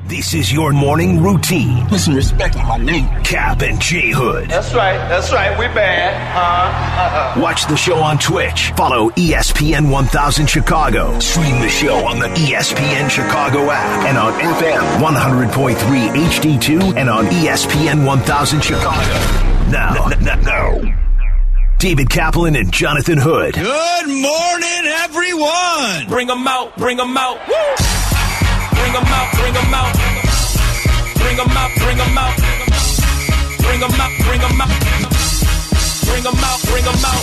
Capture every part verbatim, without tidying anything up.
This is your morning routine. Put some respect on my name. Cap and J Hood. That's right. That's right. We bad. Uh, uh, uh. Watch the show on Twitch. Follow E S P N one thousand Chicago. Stream the show on the E S P N Chicago app and on F M one hundred point three H D two and on E S P N one thousand Chicago. Now, n- n- now, David Kaplan and Jonathan Hood. Good morning, everyone. Bring them out. Bring them out. Woo! Bring them out. Bring them out. Bring them out. Bring them out. Bring them out. Bring them out. Bring them out. Bring them out.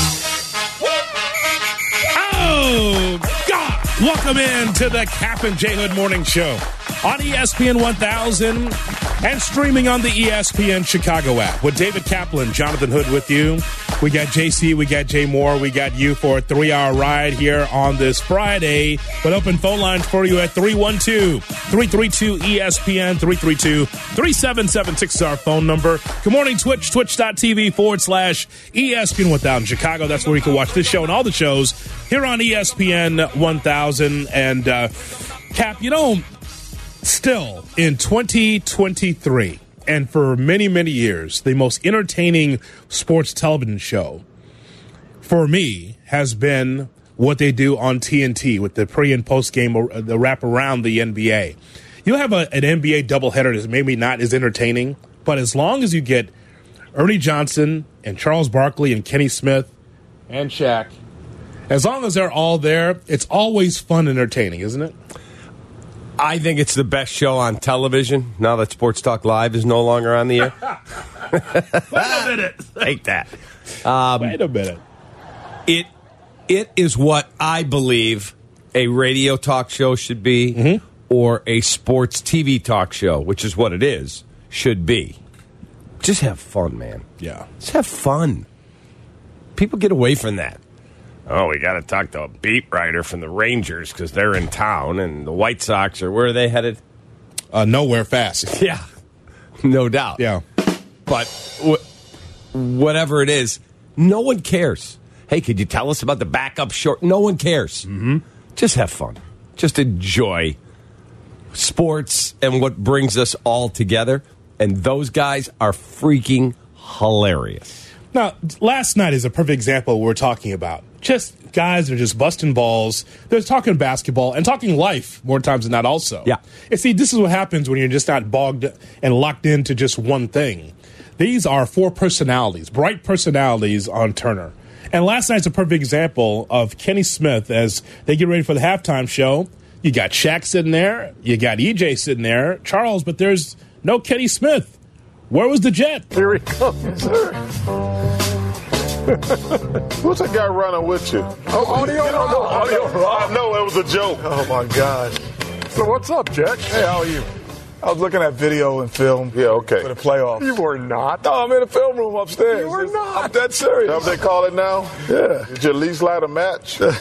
Oh, God. Welcome in to the Cap and J Hood Morning Show on E S P N one thousand and streaming on the E S P N Chicago app with David Kaplan, Jonathan Hood with you. We got J C, we got Jay Moore, we got you for a three-hour ride here on this Friday with open phone lines for you at three one two, three three two, E S P N, three three two, three seven seven six is our phone number. Good morning, Twitch, twitch.tv forward slash ESPN one thousand Chicago. That's where you can watch this show and all the shows here on E S P N one thousand. And, uh, Cap, you know, still in twenty twenty-three, and for many, many years, the most entertaining sports television show for me has been what they do on T N T with the pre and post game, the wrap around the N B A. You have a, an N B A doubleheader that's maybe not as entertaining, but as long as you get Ernie Johnson and Charles Barkley and Kenny Smith and Shaq, as long as they're all there, it's always fun and entertaining, isn't it? I think it's the best show on television now that Sports Talk Live is no longer on the air. Wait a minute. Take that. Um, Wait a minute. It It is what I believe a radio talk show should be, mm-hmm. or a sports T V talk show, which is what it is, should be. Just have fun, man. Yeah. Just have fun. People get away from that. Oh, we got to talk to a beat writer from the Rangers because they're in town, and the White Sox are, where are they headed? Uh, nowhere fast. Yeah, no doubt. Yeah. But wh- whatever it is, no one cares. Hey, could you tell us about the backup short? No one cares. Mm-hmm. Just have fun. Just enjoy sports and what brings us all together. And those guys are freaking hilarious. Now, last night is a perfect example of what we're talking about. Just guys are just busting balls. They're talking basketball and talking life more times than not also. Yeah. And see, this is what happens when you're just not bogged and locked into just one thing. These are four personalities, bright personalities on Turner. And last night's a perfect example of Kenny Smith as they get ready for the halftime show. You got Shaq sitting there. You got E J sitting there. Charles, but there's no Kenny Smith. Where was the jet? Here he comes, sir. Who's that guy running with you? Oh, audio, no, no, audio. I know it was a joke. Oh my gosh. So what's up, Jack? Hey, how are you? I was looking at video and film. Yeah, okay. For the playoffs. You were not. No, I'm in the film room upstairs. You were not. I'm dead serious. How they call it now? Yeah. Did you at least light a match? I'm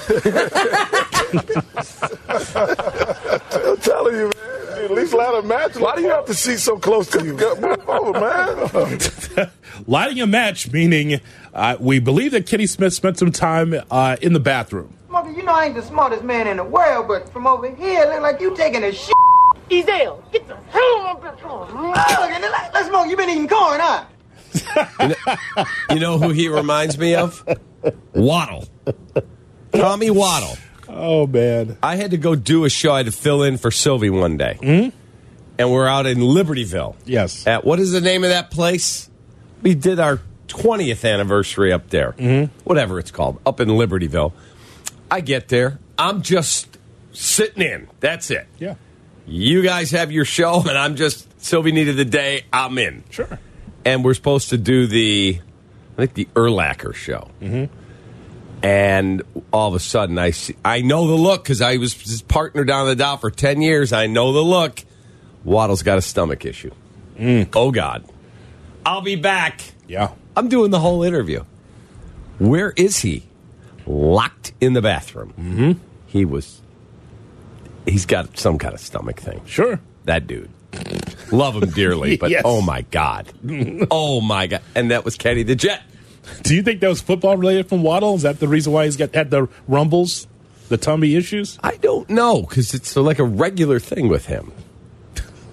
telling you, man. At least light a match. Why do you have to see so close to you? Move over, man. Lighting a match, meaning uh, we believe that Kenny Smith spent some time uh, in the bathroom. Mother, you know I ain't the smartest man in the world, but from over here, look like you taking a shit. Ezel, get the hell up there. Oh, let's smoke. You been eating corn, huh? You know, you know who he reminds me of? Waddle. Tommy Waddle. Oh, man. I had to go do a show. I had to fill in for Sylvie one day. Mm-hmm. And we're out in Libertyville. Yes. At, what is the name of that place? We did our twentieth anniversary up there. Mm-hmm. Whatever it's called. Up in Libertyville. I get there. I'm just sitting in. That's it. Yeah. You guys have your show, and I'm just, Sylvie needed the day, I'm in. Sure. And we're supposed to do the, I think the Urlacher show. Mm-hmm. And all of a sudden, I see, I know the look because I was his partner down the Dow for ten years. I know the look. Waddle's got a stomach issue. Mm. Oh, God. I'll be back. Yeah. I'm doing the whole interview. Where is he? Locked in the bathroom. Mm-hmm. He was, he's got some kind of stomach thing. Sure. That dude. Love him dearly, but Yes. oh, my God. Oh, my God. And that was Kenny the Jet. Do you think that was football related from Waddle? Is that the reason why he's got had the rumbles, the tummy issues? I don't know, because it's like a regular thing with him.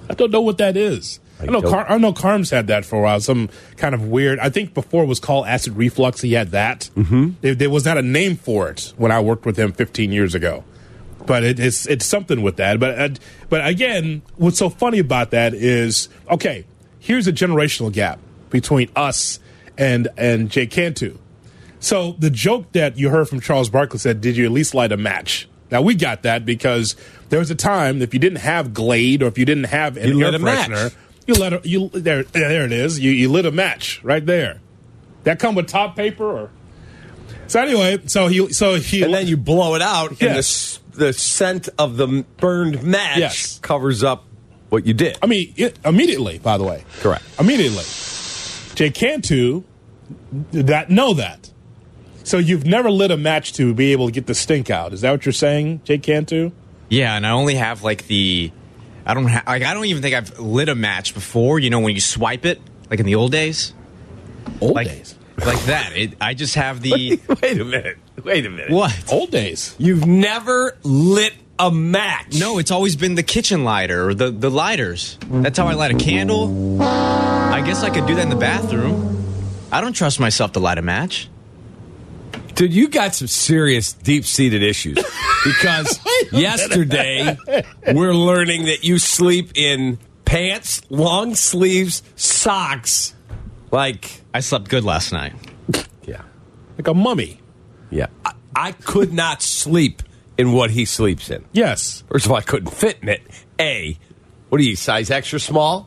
I don't know what that is. I, I know Car- I know Carms had that for a while. Some kind of weird. I think before it was called acid reflux. He had that. Mm-hmm. There, there was not a name for it when I worked with him fifteen years ago. But it, it's it's something with that. But uh, but again, what's so funny about that is okay. Here's a generational gap between us and and Jay Cantu. So the joke that you heard from Charles Barkley said, "Did you at least light a match?" Now we got that because there was a time if you didn't have Glade or if you didn't have an you air lit a freshener. Match. You let a, you there there it is. You you lit a match right there. That come with top paper or so anyway. So he so he and then you blow it out, yes. and the the scent of the burned match yes. covers up what you did. I mean it, immediately. By the way, correct. Immediately, Jay Cantu did not know that. So you've never lit a match to be able to get the stink out. Is that what you're saying, Jay Cantu? Yeah, and I only have like the. I don't ha- like. I don't even think I've lit a match before. You know, when you swipe it, like in the old days. Old like, days, like that. It, I just have the. Wait, wait a minute. Wait a minute. What? Old days. You've never lit a match. No, it's always been the kitchen lighter or the the lighters. That's how I light a candle. I guess I could do that in the bathroom. I don't trust myself to light a match. Dude, you got some serious deep-seated issues. Because yesterday, we're learning that you sleep in pants, long sleeves, socks. Like, I slept good last night. Yeah. Like a mummy. Yeah. I, I could not sleep in what he sleeps in. Yes. First of all, I couldn't fit in it. A, what are you, size extra small?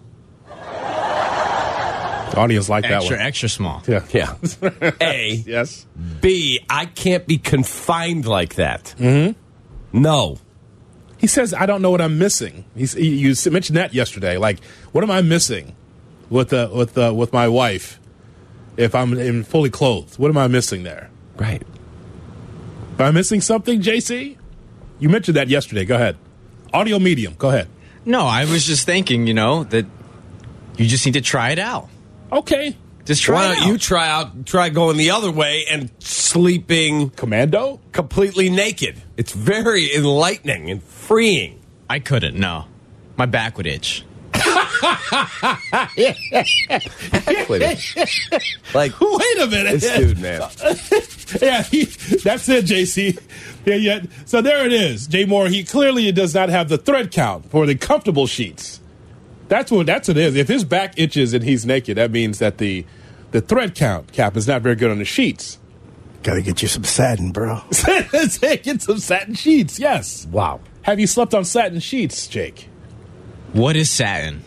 The audience like extra, that one. Extra small. Yeah. Yeah. A. Yes. B, I can't be confined like that. Mm-hmm. No. He says, I don't know what I'm missing. He's, he, you mentioned that yesterday. Like, what am I missing with the, with the, with my wife if I'm in fully clothed? What am I missing there? Right. Am I missing something, J C? You mentioned that yesterday. Go ahead. Audio medium. Go ahead. No, I was just thinking, you know, that you just need to try it out. Okay. Just try Why it don't out. you try out, try going the other way and sleeping commando completely naked? It's very enlightening and freeing. I couldn't. No, my back would itch. Like, wait a minute, this dude, man. Yeah, he, that's it, J C. Yeah, yeah. So there it is, Jay Moore. He clearly does not have the thread count for the comfortable sheets. That's what that's what it is. If his back itches and he's naked, that means that the the thread count cap is not very good on the sheets. Gotta get you some satin, bro. Get some satin sheets. Yes. Wow. Have you slept on satin sheets, Jake? What is satin?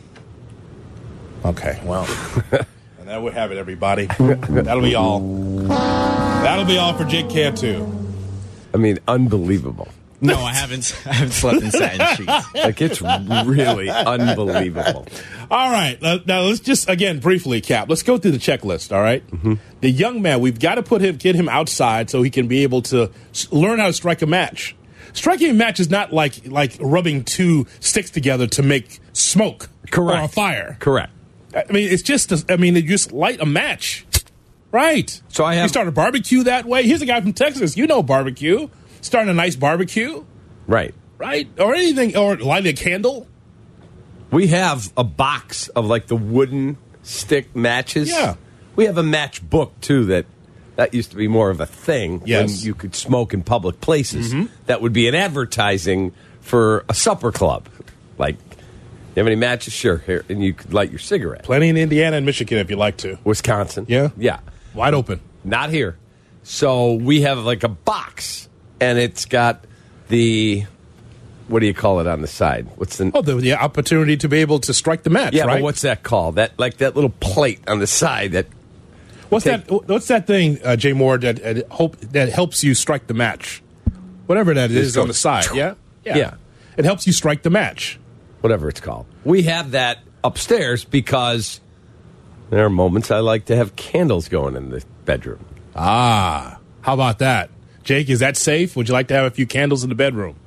Okay, well, and that would have it, everybody. That'll be all. That'll be all for Jake Cantu. I mean, unbelievable. No, I haven't. I haven't slept in satin sheets. Like, it's really unbelievable. All right, now let's just again briefly, Cap. Let's go through the checklist. All right? Mm-hmm. The young man, we've got to put him, get him outside so he can be able to learn how to strike a match. Striking a match is not like like rubbing two sticks together to make smoke. Correct. Or a fire. Correct. I mean, it's just. A, I mean, you just light a match, right? So I have. You start a barbecue that way. Here's a guy from Texas. You know barbecue. Starting a nice barbecue. Right. Right? Or anything, or light a candle. We have a box of like the wooden stick matches. Yeah. We have a match book, too, that that used to be more of a thing yes. when you could smoke in public places. Mm-hmm. That would be an advertising for a supper club. Like, you have any matches? Sure. Here. And you could light your cigarette. Plenty in Indiana and Michigan if you like to. Wisconsin. Yeah? Yeah. Wide open. Not here. So we have like a box, and it's got the, what do you call it on the side? What's the... Oh, the, the opportunity to be able to strike the match, yeah, right? but what's that called? That like that little plate on the side that... What's take, that What's that thing, uh, Jay Moore, that, uh, hope, that helps you strike the match? Whatever that is on the side, yeah? yeah? Yeah. It helps you strike the match. Whatever it's called. We have that upstairs because there are moments I like to have candles going in the bedroom. Ah, how about that? Jake, is that safe? Would you like to have a few candles in the bedroom?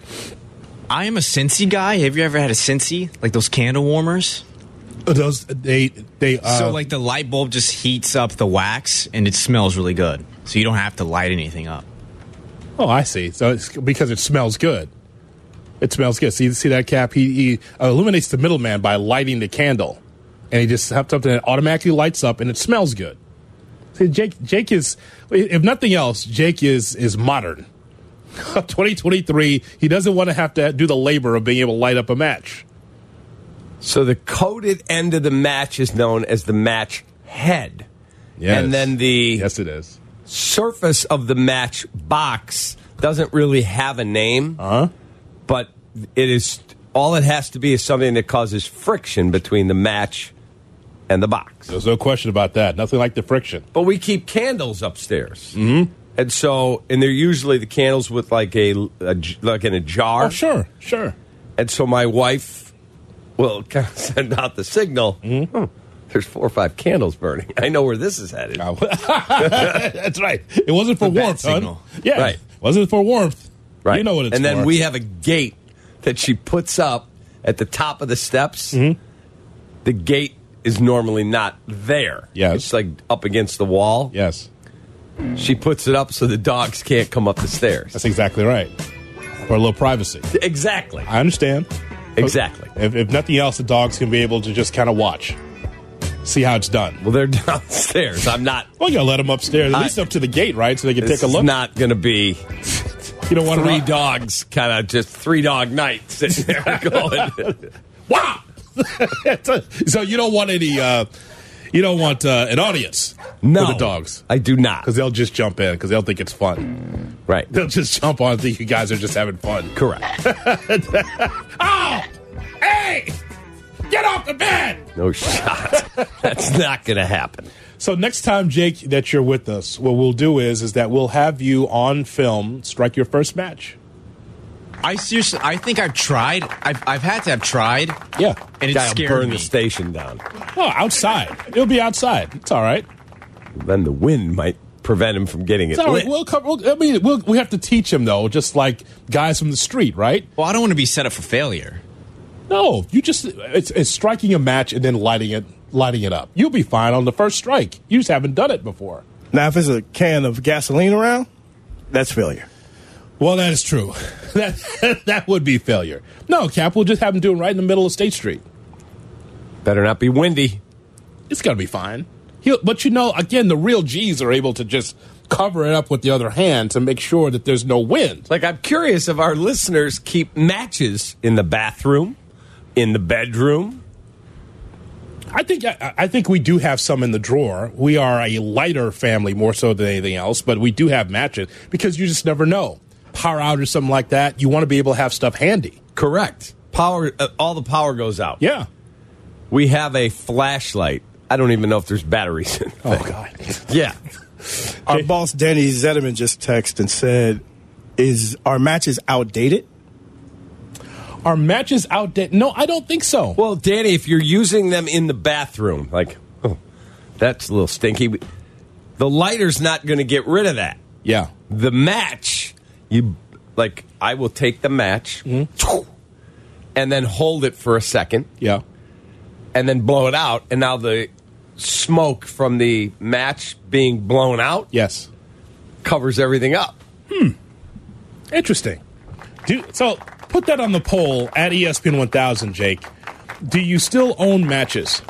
I am a Scentsy guy. Have you ever had a Scentsy? Like those candle warmers? Those, they, they, uh, so like the light bulb just heats up the wax and it smells really good. So you don't have to light anything up. Oh, I see. So it's because it smells good. It smells good. See, see that, Cap? He, he illuminates the middleman by lighting the candle. And he just has something that automatically lights up, and it smells good. See, Jake, Jake is, if nothing else, Jake is is modern. twenty twenty-three, he doesn't want to have to do the labor of being able to light up a match. So the coated end of the match is known as the match head. Yes. And then the yes, it is. surface of the match box doesn't really have a name, uh-huh. but it is all it has to be is something that causes friction between the match and the box. There's no question about that. Nothing like the friction. But we keep candles upstairs. Mm-hmm. And so, and they're usually the candles with like a, a like in a jar. Oh, sure, sure. And so my wife will kind of send out the signal. Mm-hmm. Hmm, there's four or five candles burning. I know where this is headed. Oh. That's right. It wasn't for The warmth, bat huh? signal. Yeah, Right. wasn't for warmth. Right. You know what it's and for. And then we have a gate that she puts up at the top of the steps. Mm-hmm. The gate is normally not there. Yes. It's like up against the wall. Yes. She puts it up so the dogs can't come up the stairs. That's exactly right. For a little privacy. Exactly. I understand. Exactly. If, if nothing else, the dogs can be able to just kind of watch. See how it's done. Well, they're downstairs. I'm not. Well, you gotta let them upstairs, at I- least up to the gate, right? So they can This take a is look. not going to be You don't want three to dogs, kind of just three dog night sitting there going. Wow. So you don't want any. Uh, you don't want uh, an audience No, for the dogs I do not. because they'll just jump in because they'll think it's fun. Right. They'll just jump on and think you guys are just having fun. Correct. Oh, hey, get off the bed. No shot. That's not going to happen. So next time, Jake, that you're with us, what we'll do is is that we'll have you on film strike your first match. I seriously, I think I've tried. I've, I've had to have tried. Yeah. And it Gotta scared burn me. the station down. Oh, outside. It'll be outside. It's all right. Then the wind might prevent him from getting it It's all right. lit. We'll cover, we'll, I mean, we'll, we have to teach him, though, just like guys from the street, right? Well, I don't want to be set up for failure. No, you just it's, it's striking a match and then lighting it lighting it up. You'll be fine on the first strike. You just haven't done it before. Now, if there's a can of gasoline around, that's failure. Well, that is true. That that would be failure. No, Cap, we'll just have him do it right in the middle of State Street. Better not be windy. It's going to be fine. He'll, but, you know, again, the real G's are able to just cover it up with the other hand to make sure that there's no wind. Like, I'm curious if our listeners keep matches in the bathroom, in the bedroom. I think I, I think we do have some in the drawer. We are a lighter family more so than anything else, but we do have matches because you just never know. Power out or something like that, you want to be able to have stuff handy. Correct. Power. Uh, all the power goes out. Yeah. We have a flashlight. I don't even know if there's batteries in it. Oh, God. Yeah. Our boss, Danny Zetterman, just texted and said, is our matches outdated? Are matches outdated? No, I don't think so. Well, Danny, if you're using them in the bathroom, like, oh, that's a little stinky. The lighter's not going to get rid of that. Yeah. The match, you like, I will take the match Mm-hmm. and then hold it for a second. Yeah. And then blow it out. And now the smoke from the match being blown out Yes. covers everything up. Interesting. Do, so put that on the poll at E S P N one thousand, Jake. Do you still own matches?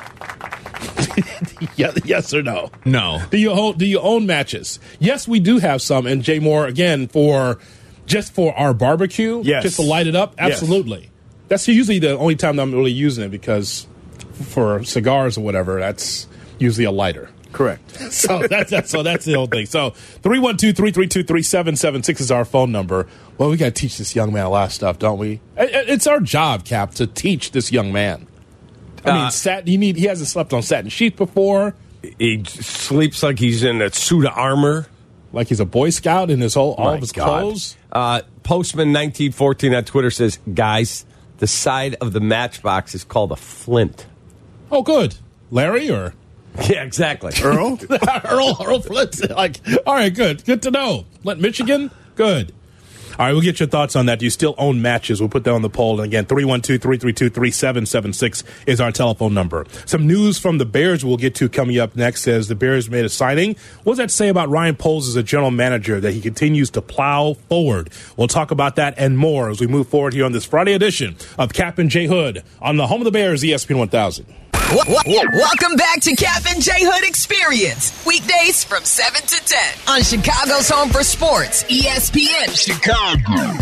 Yeah, yes or no? No. Do you own, do you own matches? Yes, we do have some. And Jay Moore, again, for just for our barbecue, Yes. just to light it up, Yes. absolutely. That's usually the only time that I'm really using it because for cigars or whatever, that's usually a lighter. Correct. So that's, that's so that's the whole thing. So three one two, three three two, three seven seven six is our phone number. Well, we got to teach this young man a lot of stuff, don't we? It- It's our job, Cap, to teach this young man. I mean, Uh, satin. He need. He hasn't slept on satin sheets before. He sleeps like he's in a suit of armor. Like he's a Boy Scout in his whole all My of his God. clothes. Uh, Postman nineteen fourteen on Twitter says, guys, the side of the matchbox is called a flint. Oh, good. Larry or Yeah, exactly. Earl? Earl Earl Flint. Like, all right, good, good to know. Flint, Michigan, good. All right, we'll get your thoughts on that. Do you still own matches? We'll put that on the poll. And again, three one two, three three two, three seven seven six is our telephone number. Some news from the Bears we'll get to coming up next as the Bears made a signing. What does that say about Ryan Poles as a general manager, that he continues to plow forward? We'll talk about that and more as we move forward here on this Friday edition of Cap and J Hood on the home of the Bears, E S P N one thousand. Welcome back to Cap and J Hood Experience. Weekdays from seven to ten on Chicago's Home for Sports, E S P N Chicago.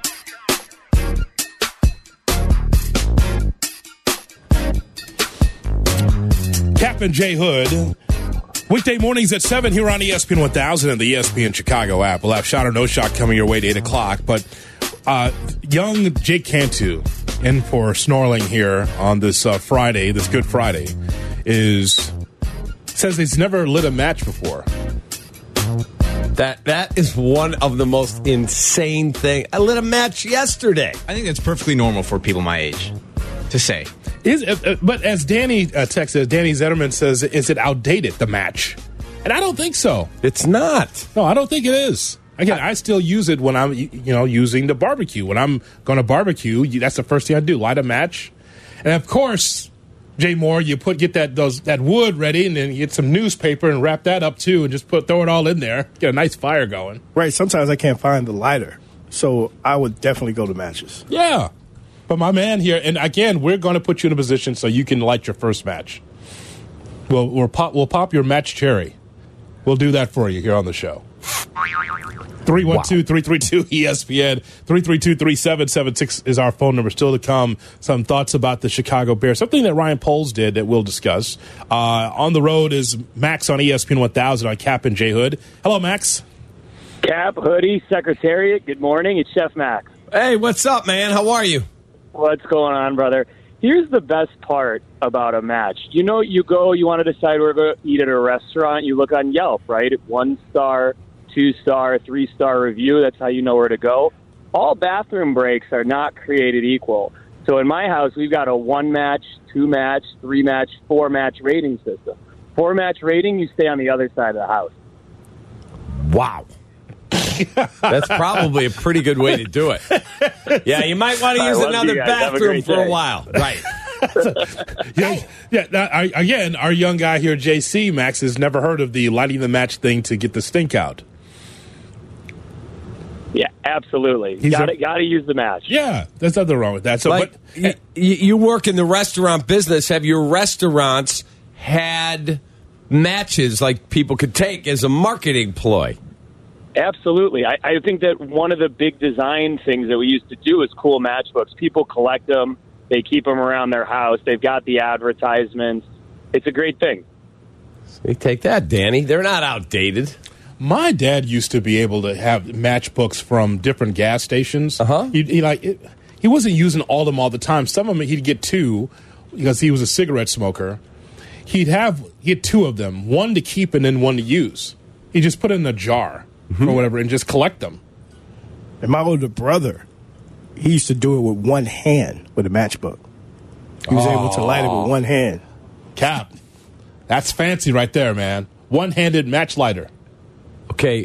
Cap and J Hood. Weekday mornings at seven here on E S P N one thousand and the E S P N Chicago app. We'll have Shot or No Shot coming your way at eight o'clock. But uh, young Jake Cantu, in for Snorling here on this uh, Friday, this Good Friday, is says he's never lit a match before. That that is one of the most insane thing. I lit a match yesterday. I think that's perfectly normal for people my age to say. Is uh, but as Danny uh, texts, Danny Zetterman says, is it outdated, the match? And I don't think so. It's not. No, I don't think it is. Again, I still use it when I'm, you know, using the barbecue. When I'm going to barbecue, that's the first thing I do: light a match. And of course, Jay Moore, you put get that those that wood ready, and then you get some newspaper and wrap that up too, and just put throw it all in there, get a nice fire going. Right. Sometimes I can't find the lighter, so I would definitely go to matches. Yeah, but my man here, and again, we're going to put you in a position so you can light your first match. We'll we'll pop we'll pop your match cherry. We'll do that for you here on the show. three one two, three three two, E S P N. three three two, three seven seven six is our phone number. Still to come, some thoughts about the Chicago Bears. Something that Ryan Poles did that we'll discuss. Uh, on the road is Max on E S P N one thousand on Cap and J Hood. Hello, Max. Cap, Hoodie, Secretariat, good morning. It's Chef Max. Hey, what's up, man? How are you? What's going on, brother? Here's the best part about a match. You know, you go, you want to decide where to go eat at a restaurant. You look on Yelp, right? One star, two-star, three-star review. That's how you know where to go. All bathroom breaks are not created equal. So in my house, we've got a one-match, two-match, three-match, four-match rating system. Four-match rating, you stay on the other side of the house. Wow. That's probably a pretty good way to do it. Yeah, you might want to use another bathroom for a while. Right. yeah, yeah. Now, our, again, our young guy here, J C, Max, has never heard of the lighting the match thing to get the stink out. Yeah, absolutely. He's Got a- to got to use the match. Yeah, there's nothing wrong with that. So, like, but you, you work in the restaurant business. Have your restaurants had matches like people could take as a marketing ploy? Absolutely. I, I think that one of the big design things that we used to do is cool matchbooks. People collect them. They keep them around their house. They've got the advertisements. It's a great thing. You take that, Danny. They're not outdated. My dad used to be able to have matchbooks from different gas stations. Uh-huh. He, he like it, he wasn't using all of them all the time. Some of them he'd get two because he was a cigarette smoker. He'd have he had two of them, one to keep and then one to use. He just put it in a jar mm-hmm. or whatever and just collect them. And my older brother, he used to do it with one hand with a matchbook. He was oh. able to light it with one hand. Cap, that's fancy right there, man. One-handed match lighter. Okay,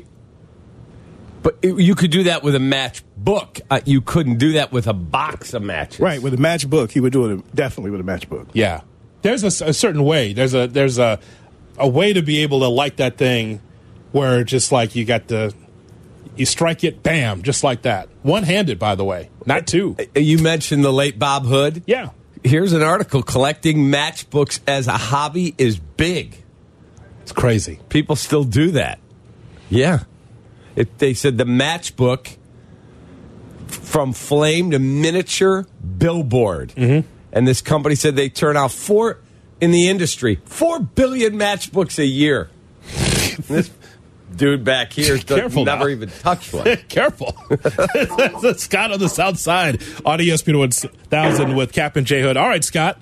but it, you could do that with a matchbook. Uh, you couldn't do that with a box of matches. Right, with a matchbook, he would do it definitely with a matchbook. Yeah, there's a, a certain way. There's a there's a a way to be able to light that thing where just like you got the you strike it, bam, just like that. One-handed, by the way, not two. You mentioned the late Bob Hood. Yeah. Here's an article: collecting matchbooks as a hobby is big. It's crazy. People still do that. Yeah. It, they said the matchbook from flame to miniature billboard. Mm-hmm. And this company said they turn out four, in the industry, four billion matchbooks a year. This dude back here does never now. even touch one. Careful. Scott on the south side on E S P N one thousand with Cap and J Hood. All right, Scott.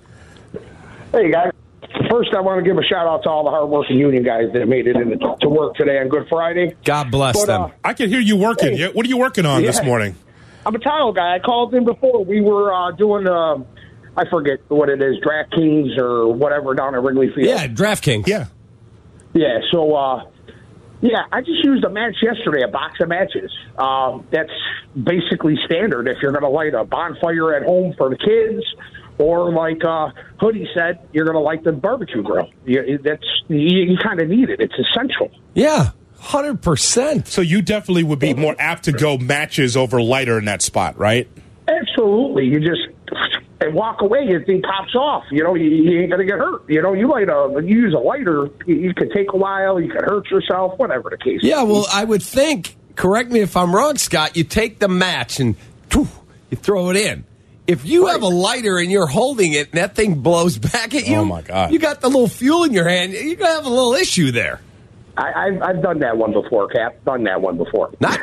Hey, guys. First, I want to give a shout-out to all the hard-working union guys that made it into to work today on Good Friday. God bless but, them. Uh, I can hear you working. hey, what are you working on yeah. this morning? I'm a tile guy. I called in before. We were uh, doing, uh, I forget what it is, DraftKings or whatever down at Wrigley Field. Yeah, DraftKings. Yeah. Yeah, so uh, Yeah, I just used a match yesterday, a box of matches. Um, that's basically standard if you're going to light a bonfire at home for the kids, or like uh, Hoodie said, you're going to light the barbecue grill. You, that's you, you kind of need it. It's essential. Yeah, one hundred percent. So you definitely would be more apt to go matches over lighter in that spot, right? Absolutely. You just and walk away, the thing pops off. You know, you, you ain't going to get hurt. You know, you light a, you use a lighter, you, you could take a while, you could hurt yourself, whatever the case. Yeah, well, I would think, correct me if I'm wrong, Scott, you take the match and poof, you throw it in. If you right. have a lighter and you're holding it and that thing blows back at you, oh my God, you got the little fuel in your hand, you're going to have a little issue there. I, I've, I've done that one before, Cap. Done that one before. Not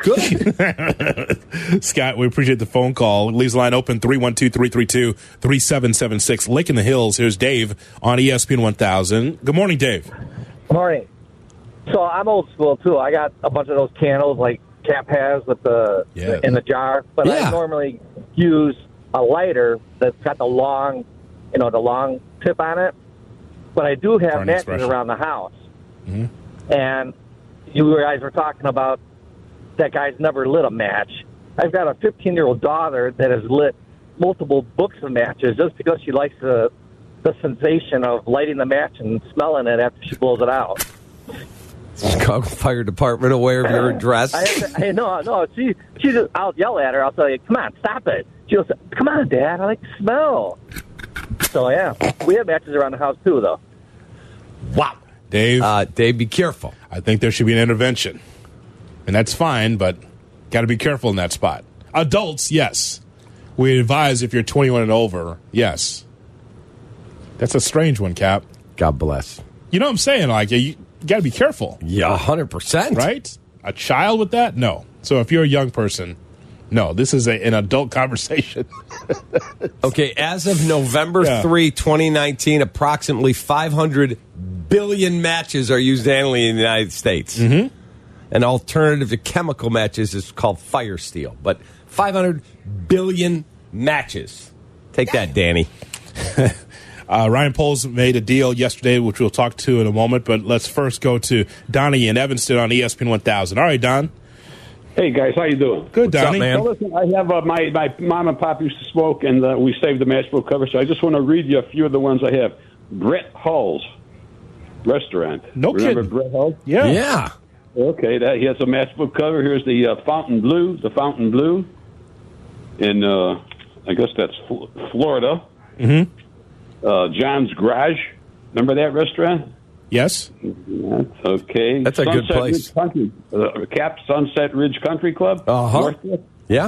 good. Scott, we appreciate the phone call. Leaves the line open, three one two, three three two, three seven seven six. Lake in the Hills. Here's Dave on E S P N one thousand. Good morning, Dave. Good morning. So I'm old school, too. I got a bunch of those candles like Cap has with the yeah. in the jar. But yeah. I normally use a lighter that's got the long, you know, the long tip on it. But I do have Burning matches expression. around the house. Mm-hmm. And you guys were talking about that guy's never lit a match. I've got a fifteen-year-old daughter that has lit multiple books of matches just because she likes the the sensation of lighting the match and smelling it after she blows it out. Chicago Fire Department aware of your address? I, have to, I no, no. She, she just, I'll yell at her. I'll say, "Come on, stop it!" She'll say, "Come on, Dad. I like the smell." So yeah, we have matches around the house too, though. Wow. Dave, uh, Dave, be careful. I think there should be an intervention. And that's fine, but got to be careful in that spot. Adults, yes. We advise if you're twenty-one and over, yes. That's a strange one, Cap. God bless. You know what I'm saying? Like, you, you got to be careful. Yeah, one hundred percent. Right? A child with that? No. So if you're a young person, no. This is a, an adult conversation. Okay, as of November yeah. third, twenty nineteen, approximately five hundred billion matches are used annually in the United States. Mm-hmm. An alternative to chemical matches is called fire steel. But five hundred billion matches. Take that, Danny. uh, Ryan Poles made a deal yesterday, which we'll talk to in a moment. But let's first go to Donnie in Evanston on E S P N one thousand. All right, Don. Hey, guys. How you doing? Good, What's Donnie. up, man? So listen, I have uh, my, my mom and pop used to smoke, and uh, we saved the matchbook cover. So I just want to read you a few of the ones I have. Brett Hull's Restaurant. No Remember kidding. Brett Hull? Yeah. Yeah. Okay, that he has a matchbook cover. Here's the uh, Fountain Blue, the Fountain Blue, in uh, I guess that's F- Florida. Mm-hmm. Uh, John's Garage. Remember that restaurant? Yes. That's okay. That's a Sunset good place. Ridge Country, uh, Cap Sunset Ridge Country Club. Uh-huh. Yeah.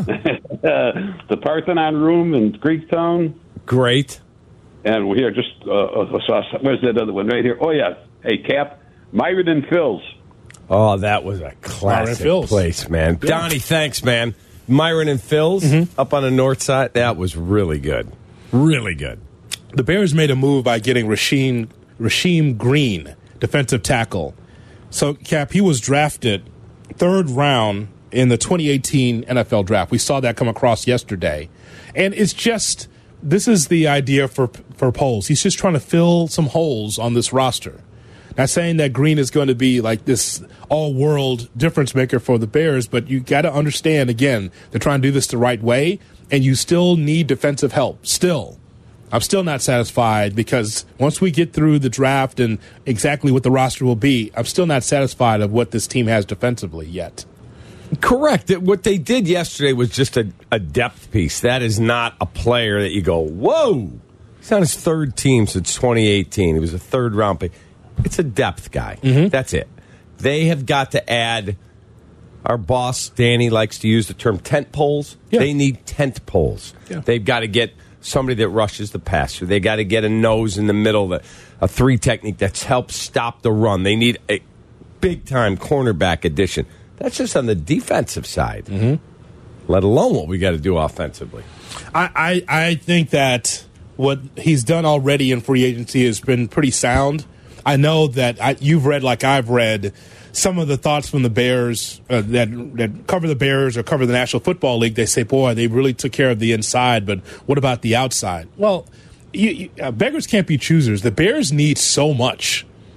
The Parthenon Room in Creektown. Great. And we here just uh, uh, saw. Where's that other one right here? Oh yeah. Hey Cap, Myron and Phil's. Oh, that was a classic Phil's. place, man. Yeah. Donnie, thanks, man. Myron and Phil's mm-hmm. up on the north side. That was really good. Really good. The Bears made a move by getting Rasheem, Rasheem Green, defensive tackle. So, Cap, he was drafted third round in the twenty eighteen N F L draft. We saw that come across yesterday. And it's just, this is the idea for, for Poles. He's just trying to fill some holes on this roster. Not saying that Green is going to be like this all-world difference maker for the Bears, but you got to understand, again, they're trying to do this the right way, and you still need defensive help. Still. I'm still not satisfied because once we get through the draft and exactly what the roster will be, I'm still not satisfied of what this team has defensively yet. Correct. What they did yesterday was just a, a depth piece. That is not a player that you go, whoa. He's on his third team since twenty eighteen. He was a third-round pick. It's a depth guy. Mm-hmm. That's it. They have got to add, our boss, Danny, likes to use the term tent poles. Yeah. They need tent poles. Yeah. They've got to get somebody that rushes the passer. They got to get a nose in the middle, that, a three technique that helps stop the run. They need a big-time cornerback addition. That's just on the defensive side, mm-hmm. let alone what we got to do offensively. I, I, I think that what he's done already in free agency has been pretty sound. I know that I, you've read, like I've read, some of the thoughts from the Bears uh, that that cover the Bears or cover the National Football League. They say, boy, they really took care of the inside, but what about the outside? Well, you, you, uh, beggars can't be choosers. The Bears need so much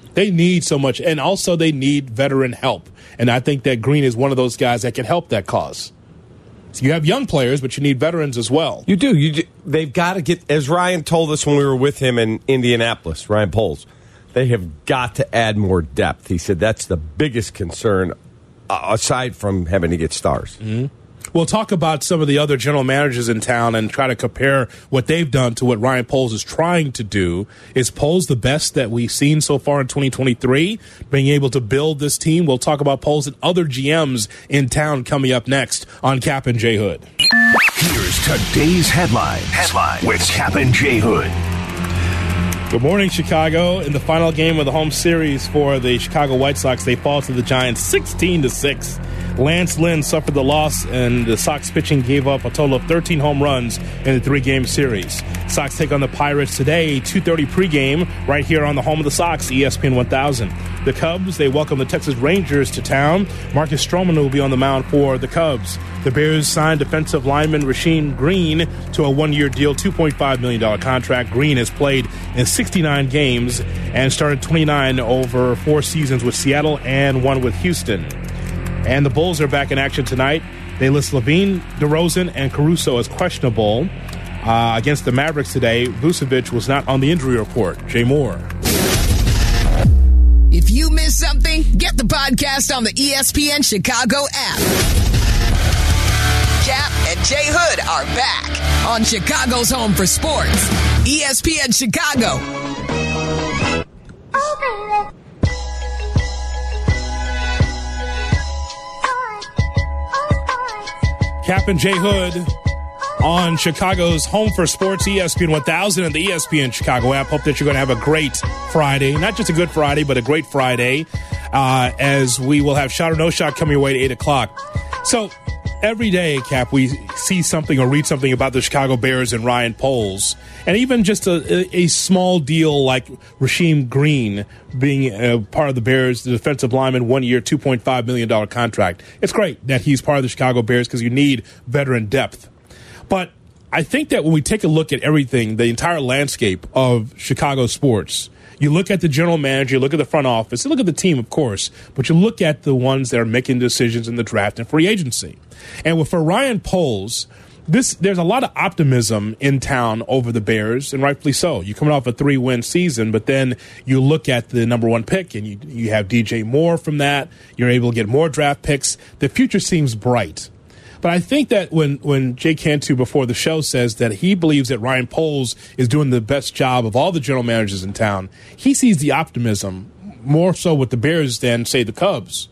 They need so much, and also they need veteran help. And I think that Green is one of those guys that can help that cause. So you have young players, but you need veterans as well. You do. You do. They've got to get, as Ryan told us when we were with him in Indianapolis, Ryan Poles, they have got to add more depth. He said that's the biggest concern, uh, aside from having to get stars. Mm-hmm. We'll talk about some of the other general managers in town and try to compare what they've done to what Ryan Poles is trying to do. Is Poles the best that we've seen so far in twenty twenty-three? Being able to build this team. We'll talk about Poles and other G Ms in town coming up next on Cap and J Hood. Here's today's headlines. Headline with Cap and J Hood. Good morning, Chicago. In the final game of the home series for the Chicago White Sox, they fall to the Giants sixteen to six. Lance Lynn suffered the loss, and the Sox pitching gave up a total of thirteen home runs in the three-game series. Sox take on the Pirates today, two thirty pregame, right here on the home of the Sox, E S P N one thousand. The Cubs, they welcome the Texas Rangers to town. Marcus Stroman will be on the mound for the Cubs. The Bears signed defensive lineman Rasheem Green to a one-year deal, two point five million dollars contract. Green has played in sixty-nine games and started twenty-nine over four seasons with Seattle and one with Houston. And the Bulls are back in action tonight. They list Levine, DeRozan, and Caruso as questionable. Uh, against the Mavericks today, Vucevic was not on the injury report. Jay Moore. If you missed something, get the podcast on the E S P N Chicago app. Cap and Jay Hood are back on Chicago's home for sports, E S P N Chicago. Cap and J Hood on Chicago's home for sports, E S P N one thousand and the E S P N Chicago app. Hope that you're going to have a great Friday. Not just a good Friday, but a great Friday, uh, as we will have Shot or No Shot coming your way at eight o'clock. So every day, Cap, we see something or read something about the Chicago Bears and Ryan Poles. And even just a, a small deal like Rasheem Green being a part of the Bears, the defensive lineman, one year, two point five million dollars contract. It's great that he's part of the Chicago Bears because you need veteran depth. But I think that when we take a look at everything, the entire landscape of Chicago sports, you look at the general manager, you look at the front office, you look at the team, of course, but you look at the ones that are making decisions in the draft and free agency. And with, for Ryan Poles, this there's a lot of optimism in town over the Bears, and rightfully so. You're coming off a three-win season, but then you look at the number one pick, and you, you have D J Moore from that. You're able to get more draft picks. The future seems bright. But I think that when, when Jay Cantu before the show says that he believes that Ryan Poles is doing the best job of all the general managers in town, he sees the optimism more so with the Bears than, say, the Cubs.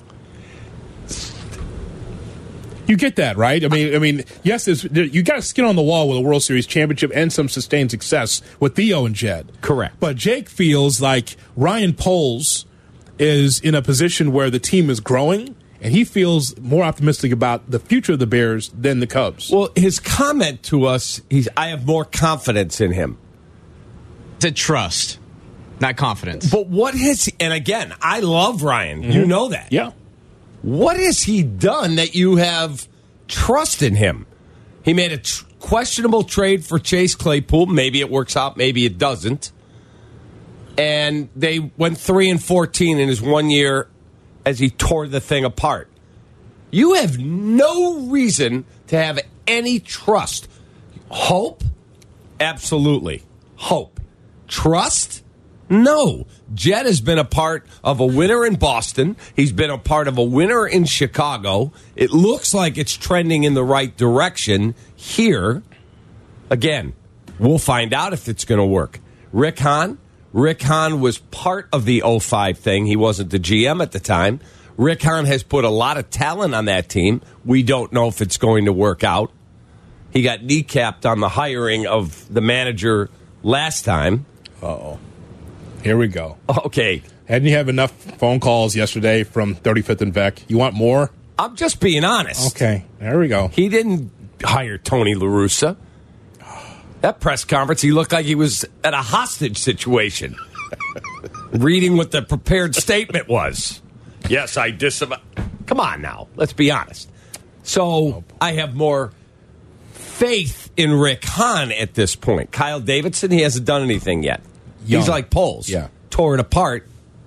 You get that, right? I mean, I mean, yes, there's, there, you got a skin on the wall with a World Series championship and some sustained success with Theo and Jed. Correct. But Jake feels like Ryan Poles is in a position where the team is growing, and he feels more optimistic about the future of the Bears than the Cubs. Well, his comment to us, he's, I have more confidence in him. To trust, not confidence. But what has he, and again, I love Ryan. Mm-hmm. You know that. Yeah. What has he done that you have trust in him? He made a tr- questionable trade for Chase Claypool. Maybe it works out, maybe it doesn't. And they went three and fourteen in his one year as he tore the thing apart. You have no reason to have any trust. Hope? Absolutely. Hope. Trust? No. Jed has been a part of a winner in Boston. He's been a part of a winner in Chicago. It looks like it's trending in the right direction here. Again, we'll find out if it's going to work. Rick Hahn? Rick Hahn was part of the oh five thing. He wasn't the G M at the time. Rick Hahn has put a lot of talent on that team. We don't know if it's going to work out. He got kneecapped on the hiring of the manager last time. Uh-oh. Here we go. Okay. Hadn't you have enough phone calls yesterday from thirty-fifth and Beck? You want more? I'm just being honest. Okay. There we go. He didn't hire Tony La Russa. That press conference, he looked like he was at a hostage situation. Reading what the prepared statement was. Yes, I disavow. Come on now. Let's be honest. So I have more faith in Rick Hahn at this point. Kyle Davidson, he hasn't done anything yet. Young. He's like Poles. Yeah. Tore it apart.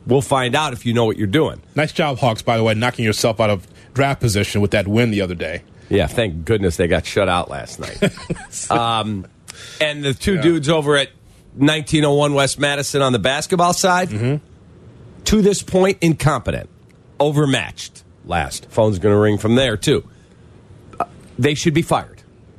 We'll find out if you know what you're doing. Nice job, Hawks, by the way, knocking yourself out of draft position with that win the other day. Yeah, thank goodness they got shut out last night. um, and the two yeah. dudes over at nineteen oh one West Madison on the basketball side, mm-hmm. to this point, incompetent, overmatched. Last. Phone's going to ring from there, too. Uh, they should be fired.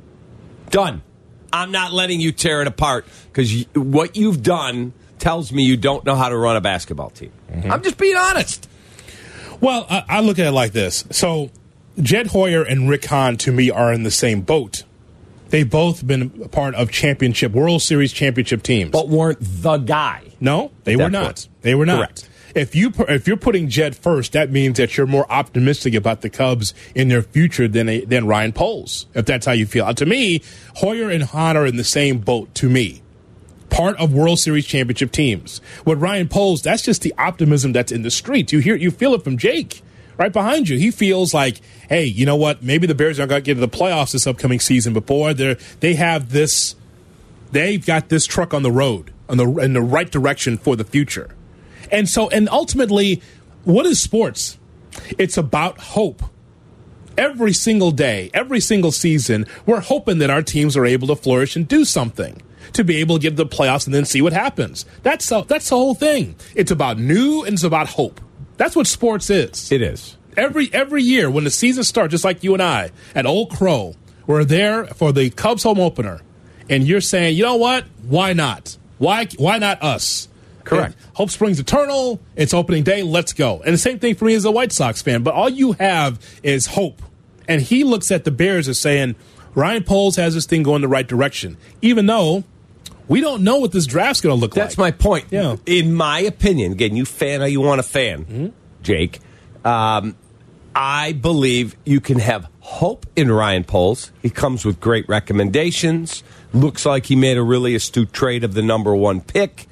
Done. I'm not letting you tear it apart because y- what you've done tells me you don't know how to run a basketball team. Mm-hmm. I'm just being honest. Well, I, I look at it like this. So, Jed Hoyer and Rick Hahn, to me, are in the same boat. They've both been a part of championship, World Series championship teams. But weren't the guy. No, they were not. Point. They were not. Correct. If you if you're putting Jed first, that means that you're more optimistic about the Cubs in their future than a, than Ryan Poles. If that's how you feel, uh, to me, Hoyer and Hahn are in the same boat. To me, part of World Series championship teams. With Ryan Poles, that's just the optimism that's in the streets. You hear, you feel it from Jake right behind you. He feels like, hey, you know what? Maybe the Bears aren't going to get to the playoffs this upcoming season. Before they they have this, they've got this truck on the road on the in the right direction for the future. And so, and ultimately, what is sports? It's about hope. Every single day, every single season, we're hoping that our teams are able to flourish and do something to be able to get to the playoffs and then see what happens. That's the, that's the whole thing. It's about new and it's about hope. That's what sports is. It is. Every every year when the season starts, just like you and I at Old Crow, we're there for the Cubs home opener, and you're saying, you know what? Why not? Why why not us? Correct. And hope springs eternal. It's opening day. Let's go. And the same thing for me as a White Sox fan. But all you have is hope. And he looks at the Bears as saying, Ryan Poles has this thing going the right direction, even though we don't know what this draft's going to look That's like. That's my point. Yeah. In my opinion, again, you fan how you want to fan, mm-hmm. Jake. Um, I believe you can have hope in Ryan Poles. He comes with great recommendations. Looks like he made a really astute trade of the number one pick.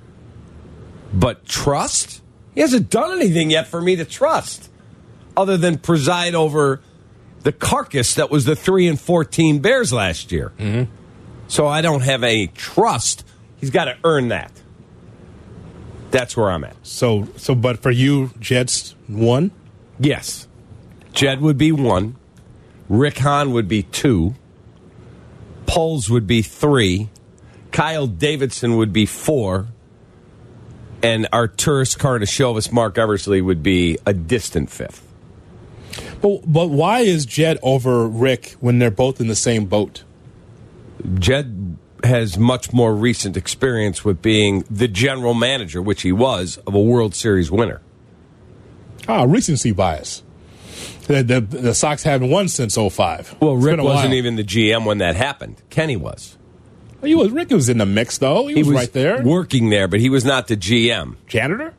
But trust? He hasn't done anything yet for me to trust, other than preside over the carcass that was the three and fourteen Bears last year. Mm-hmm. So I don't have any trust. He's got to earn that. That's where I'm at. So, so, but for you, Jed's one? Yes. Jed would be one. Rick Hahn would be two. Poles would be three. Kyle Davidson would be four. And Arturas Karnisovas, Mark Eversley would be a distant fifth. But, but why is Jed over Rick when they're both in the same boat? Jed has much more recent experience with being the general manager, which he was, of a World Series winner. Ah, recency bias. The, the, the Sox haven't won since oh five. Well, It's Rick been a wasn't while. even the G M when that happened. Kenny was. He was. Rick was in the mix, though. He, He was, was right there. working there, but he was not the G M. Janitor?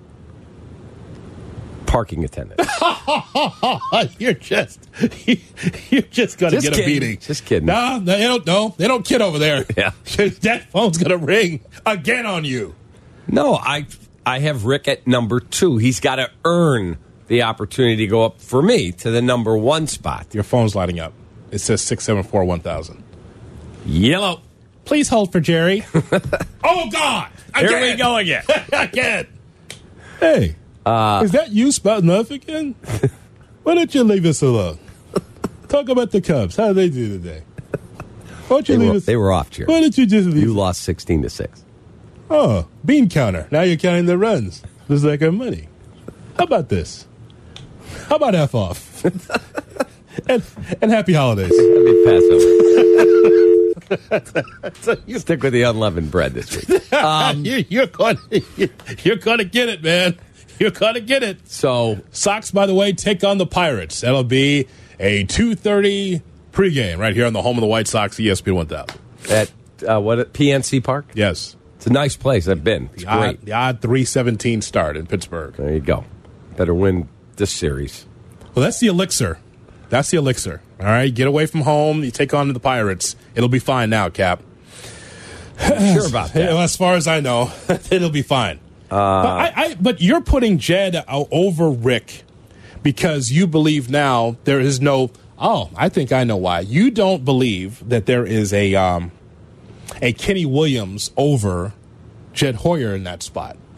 Parking attendant. you're just you're just gonna Just get kidding. a beating. Just kidding. No, they don't. No, they don't kid over there. Yeah. That phone's gonna ring again on you. No, I I have Rick at number two. He's got to earn the opportunity to go up for me to the number one spot. Your phone's lighting up. It says six seven four one thousand. Yellow. Please hold for Jerry. Oh God! Again. Here we go again. Again. Hey, uh, is that you spouting off again? Why don't you leave us alone? Talk about the Cubs. How did they do today? Why don't you they, leave were, us? they were off, Jerry. Why don't you just leave? You lost sixteen to six. Oh, bean counter. Now you're counting the runs. Looks like our money. How about this? How about F off? and, and happy holidays. Happy Passover. So you stick with the unleavened bread this week. Um, you, you're going you're going to get it, man. You're going to get it. So Sox, by the way, take on the Pirates. That'll be a two thirty pregame right here on the home of the White Sox, E S P N one thousand. At uh, what at P N C Park? Yes. It's a nice place. I've been. It's the odd, great. The odd three seventeen start in Pittsburgh. There you go. Better win this series. Well, that's the elixir. That's the elixir. All right, get away from home. You take on the Pirates. It'll be fine now, Cap. I'm sure about that. As far as I know, it'll be fine. Uh, but, I, I, but you're putting Jed over Rick because you believe now there is no. Oh, I think I know why. You don't believe that there is a um, a Kenny Williams over Jed Hoyer in that spot.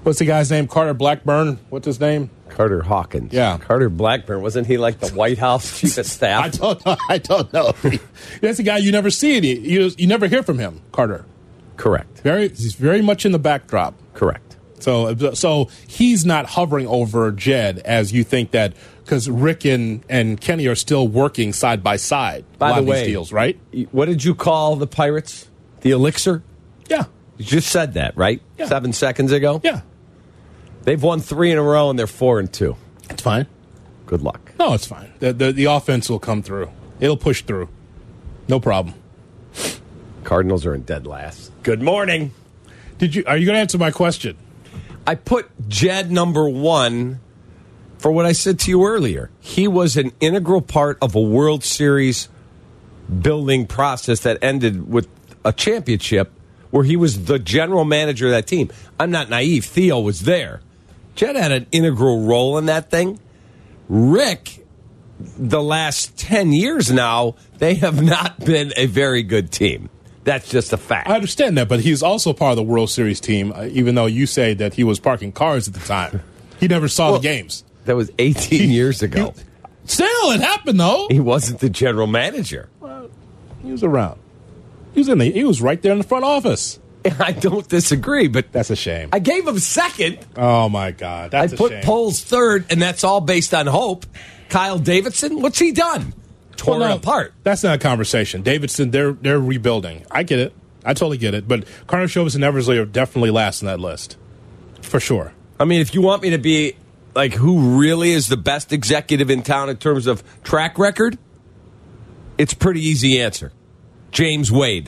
What's the guy's name? Carter Blackburn. What's his name? Carter Hawkins. Yeah. Carter Blackburn. Wasn't he like the White House chief of staff? I don't know. I don't know. That's a guy you never see. It. You, you never hear from him, Carter. Correct. Very, he's very much in the backdrop. Correct. So, so he's not hovering over Jed as you think that, because Rick and, and Kenny are still working side by side. By a lot the of way, these deals, right? What did you call the Pirates? The Elixir? Yeah. You just said that, right? Yeah. Seven seconds ago? Yeah. They've won three in a row, and they're four and two. It's fine. Good luck. No, it's fine. The, the, the offense will come through. It'll push through. No problem. Cardinals are in dead last. Good morning. Did you? Are you going to answer my question? I put Jed number one for what I said to you earlier. He was an integral part of a World Series building process that ended with a championship where he was the general manager of that team. I'm not naive. Theo was there. Jed had an integral role in that thing. Rick, the last ten years now, they have not been a very good team. That's just a fact. I understand that, but he's also part of the World Series team, uh, even though you say that he was parking cars at the time. He never saw well, the games. That was eighteen he, years ago. He, still, it happened, though. He wasn't the general manager. Well, he was around. He was in the, he was right there in the front office. I don't disagree, but that's a shame. I gave him second. Oh, my God. That's I a put shame. Poles third, and that's all based on hope. Kyle Davidson, what's he done? Torn well, no, it apart. That's not a conversation. Davidson, they're they're rebuilding. I get it. I totally get it. But Karnisovas and Eversley are definitely last on that list. For sure. I mean, if you want me to be like who really is the best executive in town in terms of track record, it's a pretty easy answer. James Wade.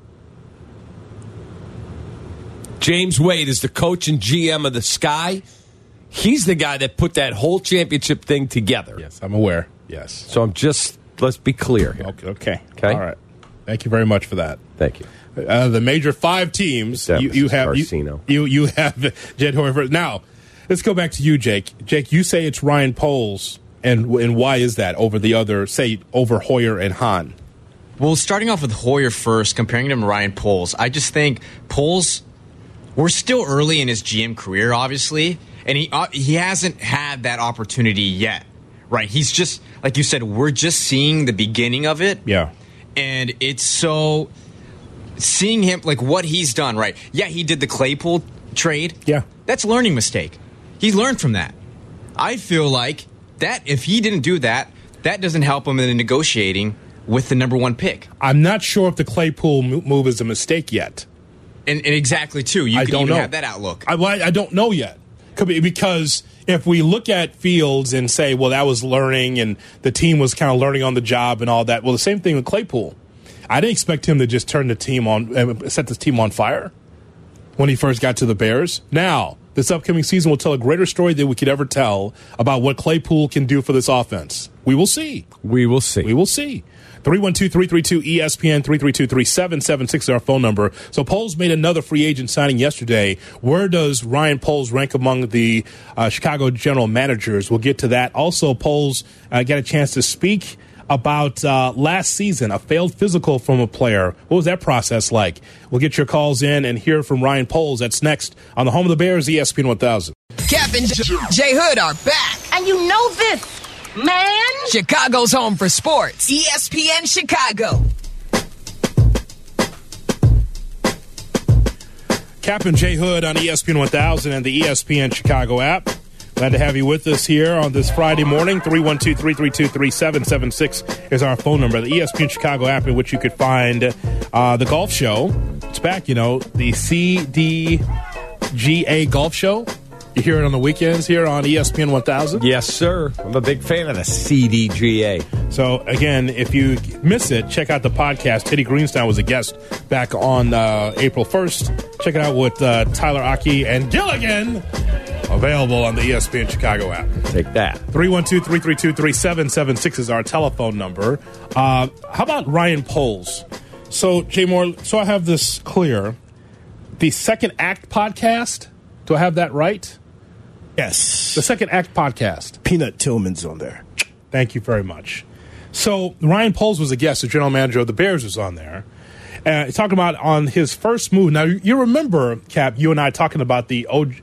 James Wade is the coach and G M of the Sky. He's the guy that put that whole championship thing together. Yes, I'm aware. Yes. So I'm just, let's be clear here. Okay. Okay. Okay. All right. Thank you very much for that. Thank you. Uh, the major five teams, you, you have you, you you have Jed Hoyer. Now, let's go back to you, Jake. Jake, you say it's Ryan Poles, and and why is that over the other, say, over Hoyer and Hahn? Well, starting off with Hoyer first, comparing him to Ryan Poles, I just think Poles, we're still early in his G M career, obviously, and he uh, he hasn't had that opportunity yet, right? He's just, like you said, we're just seeing the beginning of it. Yeah. And it's so, seeing him, like what he's done, right? Yeah, he did the Claypool trade. Yeah. That's a learning mistake. He learned from that. I feel like that if he didn't do that, that doesn't help him in negotiating with the number one pick. I'm not sure if the Claypool move is a mistake yet. And, and exactly, too. You I can don't even know. have that outlook. I, well, I don't know yet. Could be because if we look at Fields and say, well, that was learning and the team was kind of learning on the job and all that. Well, the same thing with Claypool. I didn't expect him to just turn the team on, uh, set this team on fire when he first got to the Bears. Now, this upcoming season will tell a greater story than we could ever tell about what Claypool can do for this offense. We will see. We will see. We will see. three one two, three three two, E S P N, three three two, three seven seven six is our phone number. So Poles made another free agent signing yesterday. Where does Ryan Poles rank among the uh, Chicago general managers? We'll get to that. Also, Poles uh, got a chance to speak about uh, last season, a failed physical from a player. What was that process like? We'll get your calls in and hear from Ryan Poles. That's next on the home of the Bears, E S P N one thousand. Cap and J-, J Hood are back. And you know this, man. Chicago's home for sports. E S P N Chicago. Cap and J Hood on E S P N one thousand and the E S P N Chicago app. Glad to have you with us here on this Friday morning. three one two, three three two, three seven seven six is our phone number. The E S P N Chicago app in which you could find uh, the golf show. It's back, you know, the C D G A golf show. You hear it on the weekends here on E S P N one thousand. Yes, sir. I'm a big fan of the C D G A. So, again, if you miss it, check out the podcast. Teddy Greenstein was a guest back on uh, April first. Check it out with uh, Tyler Aki and Gilligan. Available on the E S P N Chicago app. Take that. three one two, three three two, three seven seven six is our telephone number. Uh, how about Ryan Poles? So, Jay Moore, so I have this clear. The Second Act podcast, do I have that right? Yes. The Second Act podcast. Peanut Tillman's on there. Thank you very much. So, Ryan Poles was a guest. The general manager of the Bears was on there. Uh, talking about on his first move. Now, you remember, Cap, you and I talking about the O J,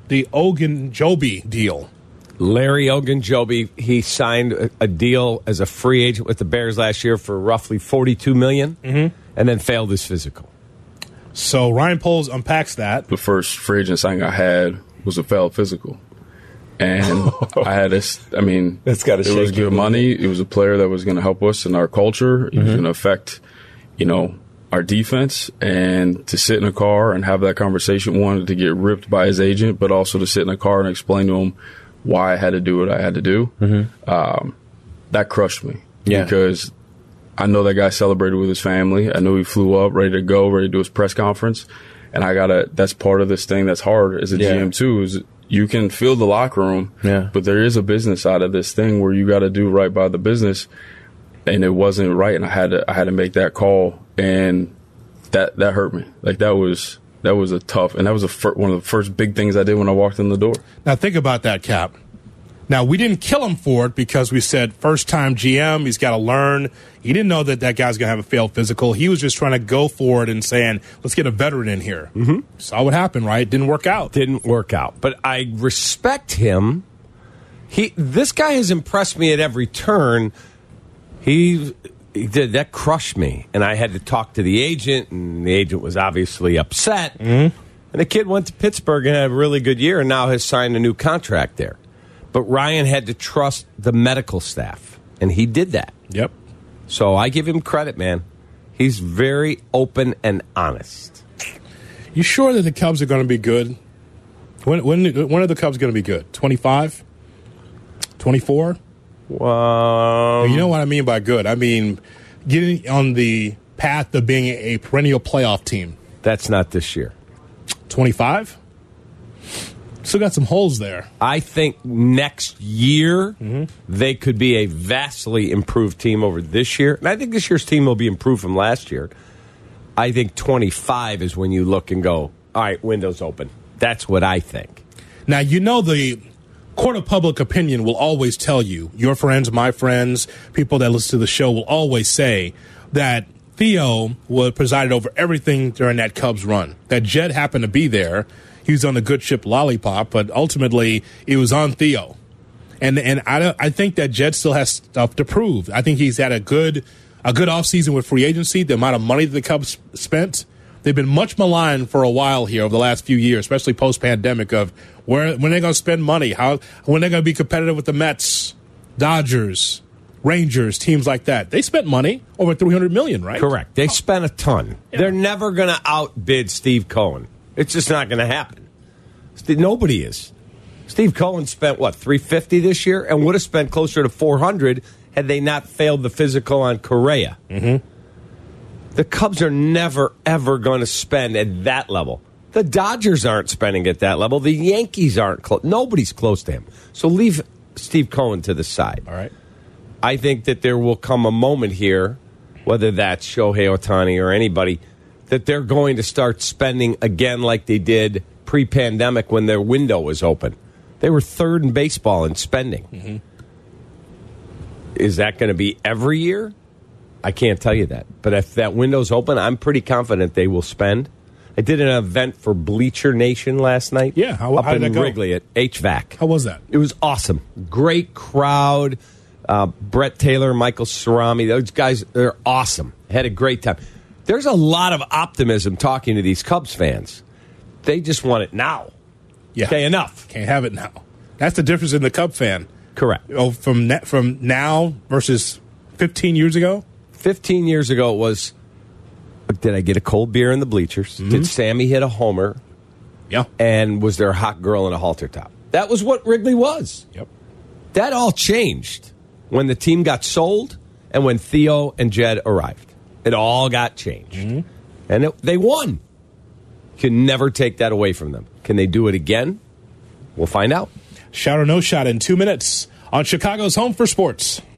the Ogunjobi deal. Larry Ogunjobi, he signed a, a deal as a free agent with the Bears last year for roughly forty-two million dollars, mm-hmm. and then failed his physical. So Ryan Poles unpacks that. The first free agent signing I had was a failed physical. And I had this, I mean, That's gotta it was shake you good a money. It was a player that was going to help us in our culture. It Mm-hmm. was going to affect, you know, our defense. And to sit in a car and have that conversation, wanted to get ripped by his agent, but also to sit in a car and explain to him why I had to do what I had to do. Mm-hmm. Um, that crushed me. Yeah. Because I know that guy celebrated with his family. I knew he flew up, ready to go, ready to do his press conference. And I got to, that's part of this thing that's hard as a Yeah. G M too, is you can fill the locker room, Yeah. but there is a business side of this thing where you got to do right by the business. And it wasn't right. And I had to, I had to make that call. And that, that hurt me. Like that was, that was a tough, and that was a fir- one of the first big things I did when I walked in the door. Now think about that, Cap. Now, we didn't kill him for it because we said first-time G M, he's got to learn. He didn't know that that guy's going to have a failed physical. He was just trying to go for it and saying, let's get a veteran in here. Mm-hmm. Saw what happened, right? Didn't work out. Didn't work out. But I respect him. He, this guy has impressed me at every turn. He, he did that crushed me, and I had to talk to the agent, and the agent was obviously upset. Mm-hmm. And the kid went to Pittsburgh and had a really good year, and now has signed a new contract there. But Ryan had to trust the medical staff, and he did that. Yep. So I give him credit, man. He's very open and honest. You sure that the Cubs are going to be good? When when when are the Cubs going to be good? twenty-five? twenty-four? Um, You know what I mean by good? I mean getting on the path of being a perennial playoff team. That's not this year. twenty-five? Still got some holes there. I think next year mm-hmm. they could be a vastly improved team over this year. And I think this year's team will be improved from last year. I think twenty-five is when you look and go, all right, windows open. That's what I think. Now, you know the court of public opinion will always tell you, your friends, my friends, people that listen to the show will always say that Theo was presided over everything during that Cubs run. That Jed happened to be there. He was on the good ship Lollipop, but ultimately it was on Theo. And and I don't, I think that Jed still has stuff to prove. I think he's had a good a good offseason with free agency, the amount of money that the Cubs spent. They've been much maligned for a while here over the last few years, especially post-pandemic, of where when they're going to spend money, how when they're going to be competitive with the Mets, Dodgers, Rangers, teams like that. They spent money, over three hundred million dollars, right? Correct. They spent a ton. Yeah. They're never going to outbid Steve Cohen. It's just not going to happen. Nobody is. Steve Cohen spent, what, three hundred fifty this year, and would have spent closer to four hundred had they not failed the physical on Correa. Mm-hmm. The Cubs are never, ever going to spend at that level. The Dodgers aren't spending at that level. The Yankees aren't close. Nobody's close to him. So leave Steve Cohen to the side. All right. I think that there will come a moment here, whether that's Shohei Ohtani or anybody, that they're going to start spending again like they did pre-pandemic when their window was open. They were third in baseball in spending. Mm-hmm. Is that going to be every year? I can't tell you that. But if that window's open, I'm pretty confident they will spend. I did an event for Bleacher Nation last night. Yeah, how, up how did in that go? Wrigley at H V A C. How was that? It was awesome. Great crowd. Uh, Brett Taylor, Michael Cerami, those guys, they're awesome. Had a great time. There's a lot of optimism talking to these Cubs fans. They just want it now. Yeah. Okay, enough. Can't have it now. That's the difference in the Cub fan. Correct. Oh, from na- from now versus fifteen years ago? fifteen years ago it was, did I get a cold beer in the bleachers? Mm-hmm. Did Sammy hit a homer? Yeah. And was there a hot girl in a halter top? That was what Wrigley was. Yep. That all changed when the team got sold and when Theo and Jed arrived. It all got changed. Mm-hmm. And it, they won. Can never take that away from them. Can they do it again? We'll find out. Shot or no shot in two minutes on Chicago's Home for Sports.